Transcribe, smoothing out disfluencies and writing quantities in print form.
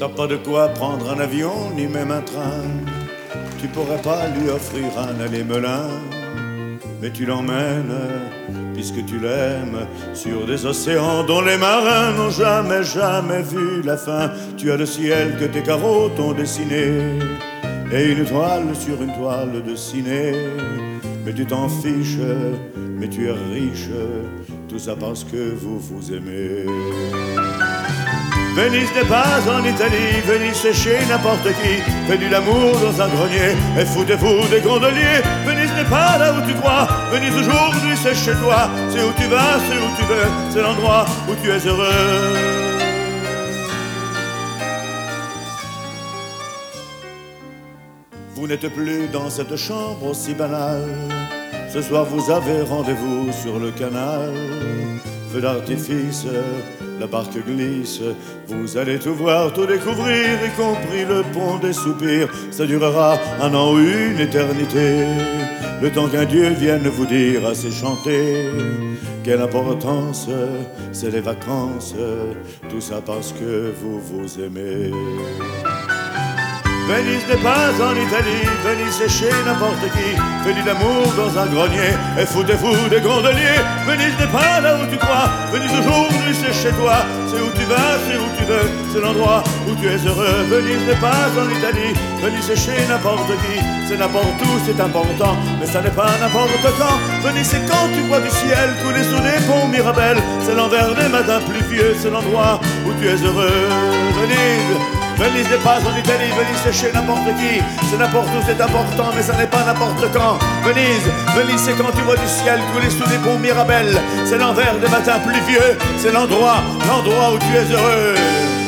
T'as pas de quoi prendre un avion ni même un train. Tu pourrais pas lui offrir un aller-melin, mais tu l'emmènes, puisque tu l'aimes, sur des océans dont les marins n'ont jamais, jamais vu la fin. Tu as le ciel que tes carreaux t'ont dessiné, et une toile sur une toile de ciné. Mais tu t'en fiches, mais tu es riche, tout ça parce que vous vous aimez. Venise n'est pas en Italie, Venise c'est chez n'importe qui. Fais du l'amour dans un grenier et foutez-vous des gondoliers. Venise n'est pas là où tu crois, Venise aujourd'hui c'est chez toi. C'est où tu vas, c'est où tu veux, c'est l'endroit où tu es heureux. Vous n'êtes plus dans cette chambre aussi banale. Ce soir vous avez rendez-vous sur le canal. Feu d'artifice, la barque glisse. Vous allez tout voir, tout découvrir, y compris le pont des soupirs. Ça durera un an ou une éternité, le temps qu'un Dieu vienne vous dire assez chanter. Quelle importance, c'est les vacances, tout ça parce que vous vous aimez. Venise n'est pas en Italie, Venise c'est chez n'importe qui. Fais de l'amour dans un grenier et foutez-vous des gondoliers. Venise n'est pas là où tu crois, Venise aujourd'hui c'est chez toi. C'est où tu vas, c'est où tu veux, c'est l'endroit où tu es heureux. Venise n'est pas en Italie, Venise c'est chez n'importe qui. C'est n'importe où, c'est important, mais ça n'est pas n'importe quand. Venise c'est quand tu vois du ciel couler sous les ponts Mirabel. C'est l'envers des matins pluvieux, c'est l'endroit où tu es heureux. Venise, Venise n'est pas en Italie, Venise c'est chez n'importe qui. C'est n'importe où, c'est important, mais ça n'est pas n'importe quand. Venise, Venise c'est quand tu vois du ciel couler sous les ponts Mirabel. C'est l'envers des matins pluvieux, c'est l'endroit où tu es heureux.